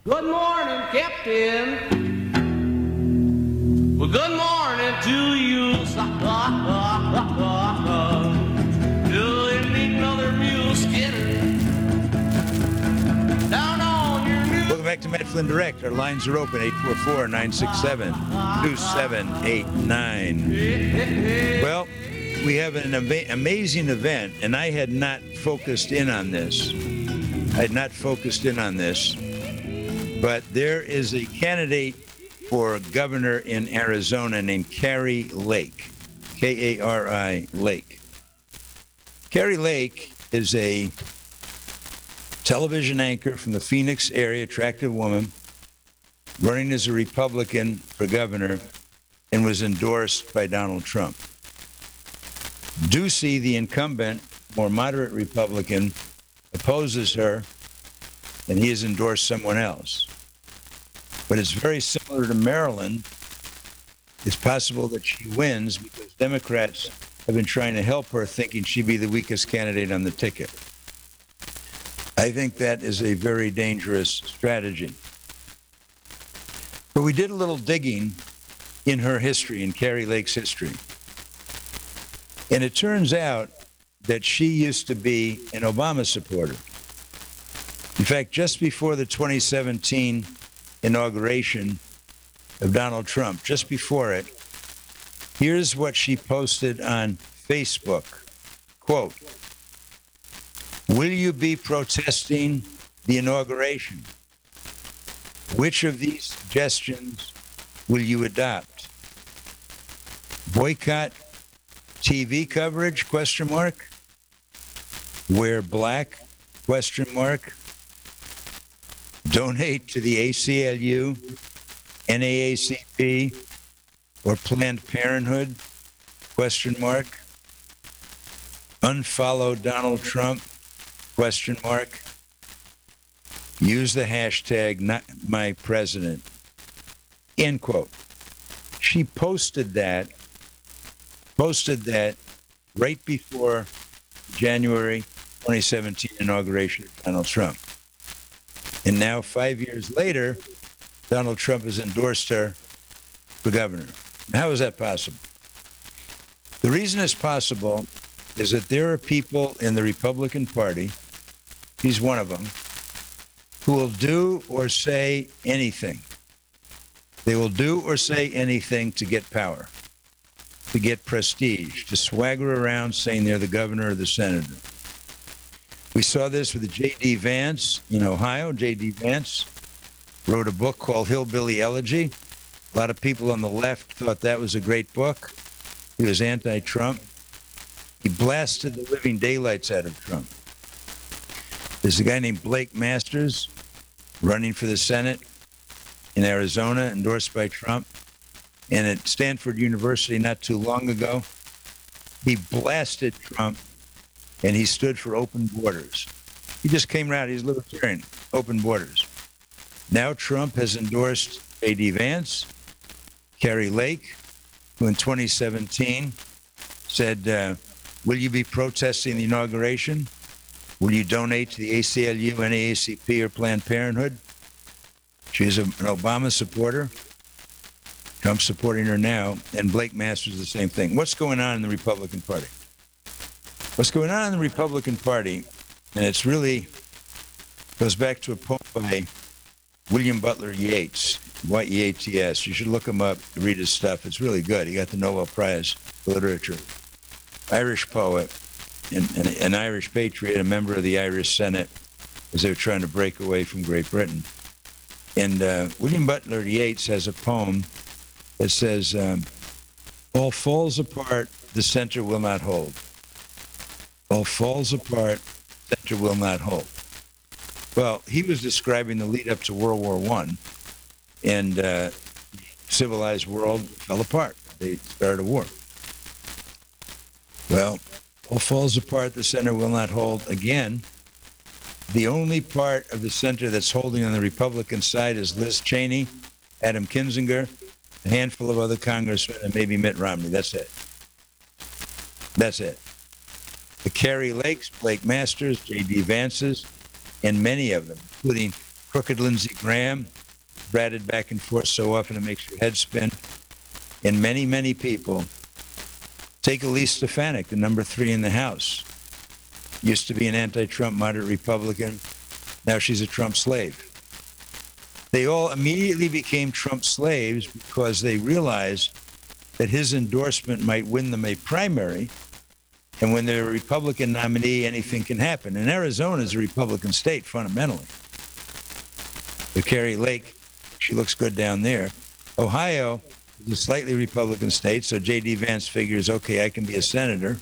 Good morning, Captain. Well, good morning to you. Do you need another mule skinner? Down on your new... Welcome back to Matt Flynn Direct. Our lines are open, 844-967-2789. Well, we have an amazing event, and I had not focused in on this. But there is a candidate for governor in Arizona named Kari Lake, Kari Lake. Kari Lake is a television anchor from the Phoenix area, attractive woman, running as a Republican for governor, and was endorsed by Donald Trump. Ducey, the incumbent, more moderate Republican, opposes her, and he has endorsed someone else. But it's very similar to Maryland. It's possible that she wins because Democrats have been trying to help her, thinking she'd be the weakest candidate on the ticket. I think that is a very dangerous strategy. But we did a little digging in her history, in Kari Lake's history. And it turns out that she used to be an Obama supporter. In fact, just before the 2017 inauguration of Donald Trump, just before it, here's what she posted on Facebook. Quote, "Will you be protesting the inauguration? Which of these suggestions will you adopt? Boycott TV coverage, question mark? Wear black, question mark? Donate to the ACLU, NAACP, or Planned Parenthood, question mark? Unfollow Donald Trump, question mark? Use the hashtag #NotMyPresident," end quote. She posted that right before January 2017 inauguration of Donald Trump. And now, 5 years later, Donald Trump has endorsed her for governor. How is that possible? The reason it's possible is that there are people in the Republican Party, he's one of them, who will do or say anything. They will do or say anything to get power, to get prestige, to swagger around saying they're the governor or the senator. We saw this with J.D. Vance in Ohio. J.D. Vance wrote a book called Hillbilly Elegy. A lot of people on the left thought that was a great book. He was anti-Trump. He blasted the living daylights out of Trump. There's a guy named Blake Masters running for the Senate in Arizona, endorsed by Trump. And at Stanford University not too long ago, he blasted Trump, and he stood for open borders. He just came around. He's libertarian, open borders. Now Trump has endorsed J.D. Vance, Kari Lake, who in 2017 said, will you be protesting the inauguration? Will you donate to the ACLU, NAACP, or Planned Parenthood? She's an Obama supporter. Trump's supporting her now, and Blake Masters the same thing. What's going on in the Republican Party? What's going on in the Republican Party, and it's really goes back to a poem by William Butler Yeats, Y-E-A-T-S. You should look him up, read his stuff. It's really good. He got the Nobel Prize for Literature. Irish poet, an Irish patriot, a member of the Irish Senate, as they were trying to break away from Great Britain. And William Butler Yeats has a poem that says, all falls apart, the center will not hold. All falls apart, center will not hold. Well, he was describing the lead up to World War I, and civilized world fell apart. They started a war. Well, all falls apart, the center will not hold. Again, the only part of the center that's holding on the Republican side is Liz Cheney, Adam Kinzinger, a handful of other congressmen, and maybe Mitt Romney. That's it. That's it. The Kari Lakes, Blake Masters, J.D. Vances, and many of them, including crooked Lindsey Graham, bratted back and forth so often it makes your head spin, and many, many people. Take Elise Stefanik, the number 3 in the House. Used to be an anti-Trump moderate Republican. Now she's a Trump slave. They all immediately became Trump slaves because they realized that his endorsement might win them a primary. And when they're a Republican nominee, anything can happen. And Arizona is a Republican state, fundamentally. But Kari Lake, she looks good down there. Ohio is a slightly Republican state, so J.D. Vance figures, okay, I can be a senator.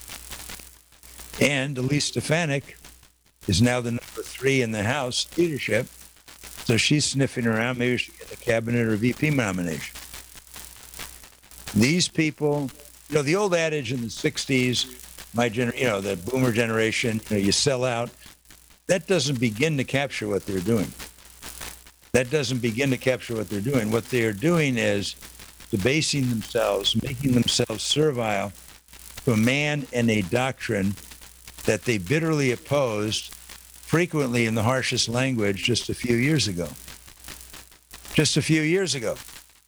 And Elise Stefanik is now the number 3 in the House leadership. So she's sniffing around. Maybe she get a cabinet or VP nomination. These people, the old adage in the 60s, the boomer generation, you sell out. That doesn't begin to capture what they're doing. That doesn't begin to capture what they're doing. What they are doing is debasing themselves, making themselves servile to a man and a doctrine that they bitterly opposed, frequently in the harshest language, just a few years ago. Just a few years ago.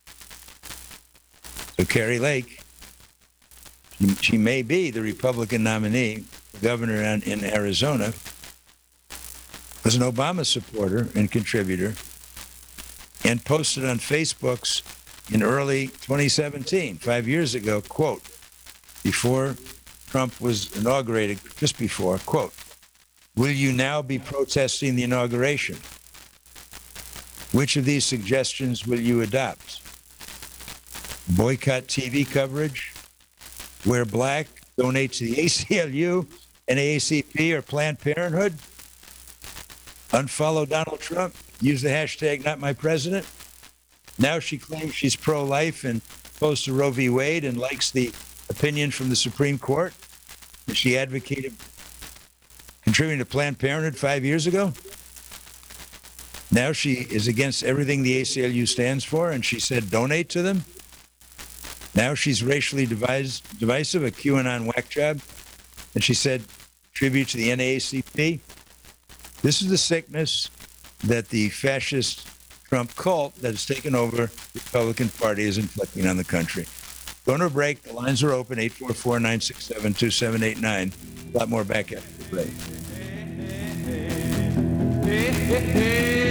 So Kari Lake, she may be the Republican nominee, the governor in Arizona, was an Obama supporter and contributor, and posted on Facebook's in early 2017, 5 years ago, quote, before Trump was inaugurated, just before, quote, will you now be protesting the inauguration? Which of these suggestions will you adopt? Boycott TV coverage? Wear black? Donate to the ACLU, NAACP, or Planned Parenthood? Unfollow Donald Trump? Use the hashtag #NotMyPresident? Now she claims she's pro-life and opposed to Roe v. Wade and likes the opinion from the Supreme Court. And she advocated contributing to Planned Parenthood 5 years ago. Now she is against everything the ACLU stands for, and she said donate to them. Now she's racially divisive, a QAnon whack job, and she said tribute to the NAACP. This is the sickness that the fascist Trump cult that has taken over the Republican Party is inflicting on the country. Going to a break. The lines are open, 844-967-2789. A lot more back after the break.